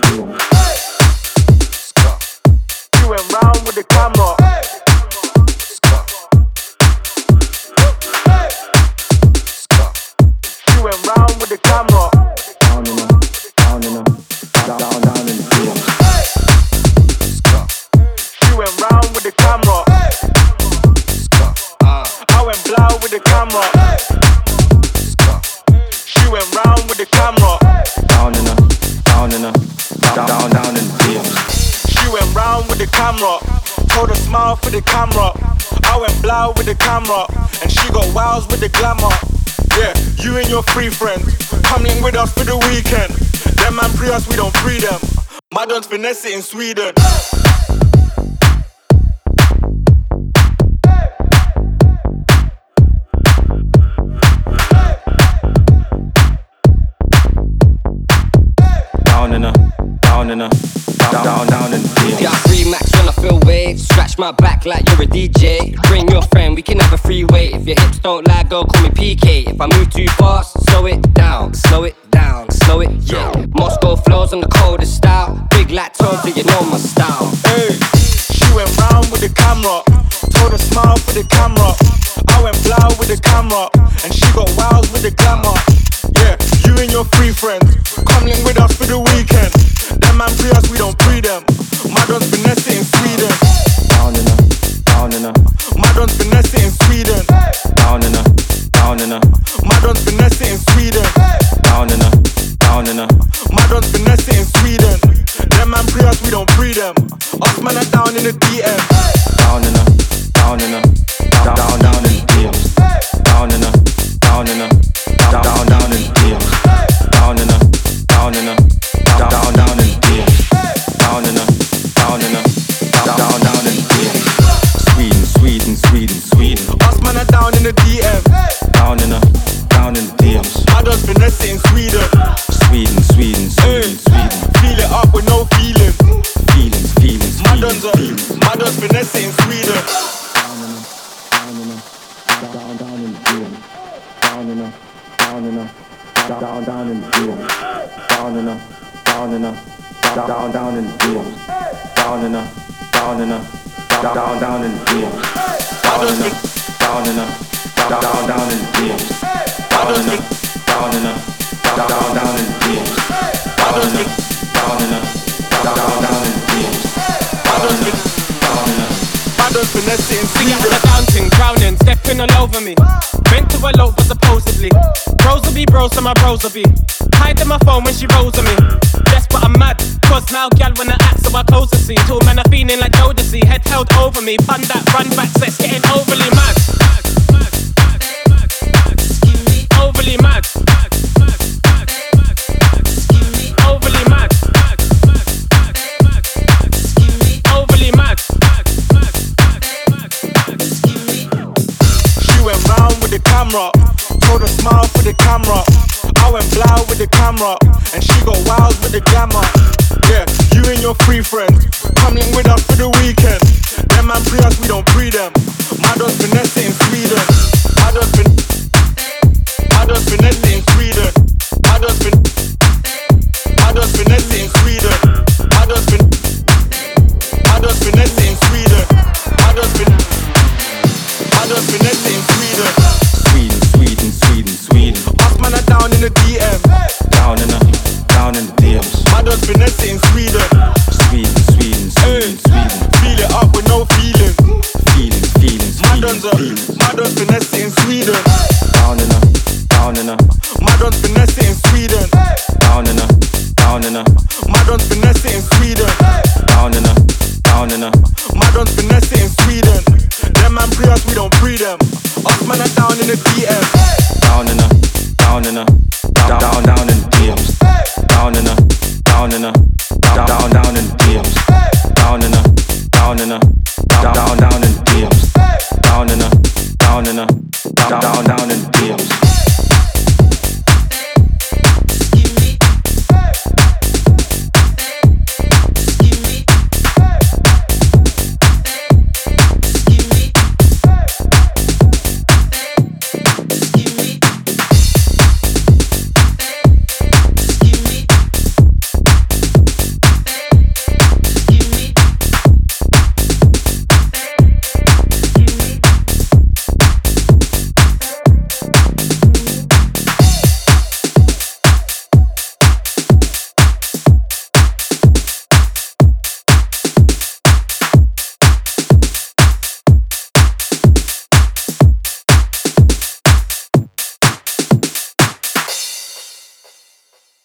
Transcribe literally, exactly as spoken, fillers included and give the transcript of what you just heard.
You went round with the camera. You went round with the camera. Down in a, down in a, down, down, down in the field. You went round with the camera. I went blow with the camera. She went round with the camera. Down in a, down in a, down, down, down in the field. She went round with the camera. Told her smile for the camera. I went blow with the camera. And she got wows with the glamour. Yeah, you and your free friends come link with us for the weekend. Them man free us, we don't free them. Madons finesse it in Sweden. Down in a, down in a, down, down, down in the field. Yeah, free max when I feel waves. Scratch my back like you're a D J. Bring your friend, we can have a free way. If your hips don't lie, go call me P K. If I move too fast, slow it down, slow it down, slow it, yeah. Moscow flows on the coldest style. Big like Toby, you know my style. Hey, she went round with the camera. Told her smile for the camera. I went blow with the camera. And she got wows with the glamour. Yeah, you and your free friends come link with us for the weekend. Them man free us, we don't free them. Madons finesse it in Sweden. Down in a, down in a, Madons finesse it in Sweden. down in a, down in a, Madons finesse it in Sweden. down in a, down in a, Madons finesse it in Sweden. Them man free us, we don't free them. Us man are down in the D M. down in a, down in a, down, down, down in the field. Down in a, down in a, down, down, down in the field. Down in a, down in a, down, down, down in the field. Down in a, down in a, down, down, down in the field. Sweden, Sweden, Sweden, Sweden. Us man are down in the D M. Down in a, down in the D Ms. Madons finesse it in Sweden. Sweden, Sweden, Sweden, Sweden. Feel it up with no feeling. Feelings, feelings, Madons, feelings, feelings. Madons finesse it in Sweden. Down in a, down, down in the field. Down in a, down in a, down, down, down in the field. Down in a, down in a, down, down, down in the field. Down in a, down in a, down, down, down in the field. Down in a, down in a, down, down, down in the field. Down in a, down in a, down, down, down in the field. Down in a, down in a, down, down, down in the field. Down in a, down in a. Madons finesse it in See you Sweden. had a dancing, drowning, stepping all over me. Meant to elope, but supposedly bros will be bros, so my bros will be hiding my phone when she rolls on me. That's what I'm mad, cause now gal wanna act, so I close the scene. Two men are feeling like Jodeci, head held over me. Fun that run back sex, getting overly mad. Overly mad. Overly mad. Overly mad. She went round with the camera. Told her smile for the camera. I went blow with the camera. And she got wows with the glamour. Yeah, you and your free friends come link with us for the weekend. Them man free us, we don't free them. Madons finesse it in Sweden. Madons fin Madons finesse it in Sweden. Madons fin Madons finesse it in Sweden. Madons fin Madons finesse it in Sweden. Madons fin Madons finesse it in Sweden. Sweden, Sweden, Sweden, Sweden. Us man are down in the D M. Down in a, down in the D Ms. Madons finesse it in Sweden. Sweden, Sweden, Hey, Sweden, Sweden. feel it up with no feeling. Feelings, feelings, Madons, feelings, feelings. Madons finesse it in Sweden. Down in a, down in a, Madons finesse it in Sweden. down in a, down in a, Madons finesse it in Sweden. down in a, down in a, Madons finesse it in Sweden. Them man free us, we don't free them. Us man are down in the D M. down in a, down in a, down, down, down in the D Ms. Down in a, down in a, down, down, down in the D Ms. Down in a, down in a, down, down, down in the D Ms. Down in a, down in a, down, down, down in the D Ms.